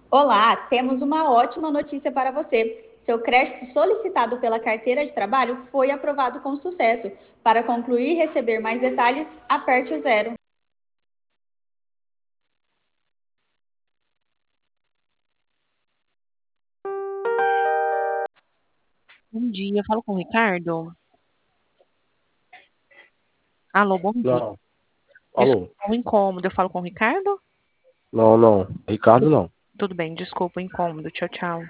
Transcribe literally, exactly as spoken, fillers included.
Olá, temos uma ótima notícia para você. Seu crédito solicitado pela carteira de trabalho foi aprovado com sucesso. Para concluir e receber mais detalhes, aperte o zero. Bom dia, eu falo com o Ricardo. Alô, bom dia. Não. Alô? Desculpa o incômodo, eu falo com o Ricardo? Não, não. Ricardo, Tu- não. Tudo bem, desculpa o incômodo. Tchau, tchau.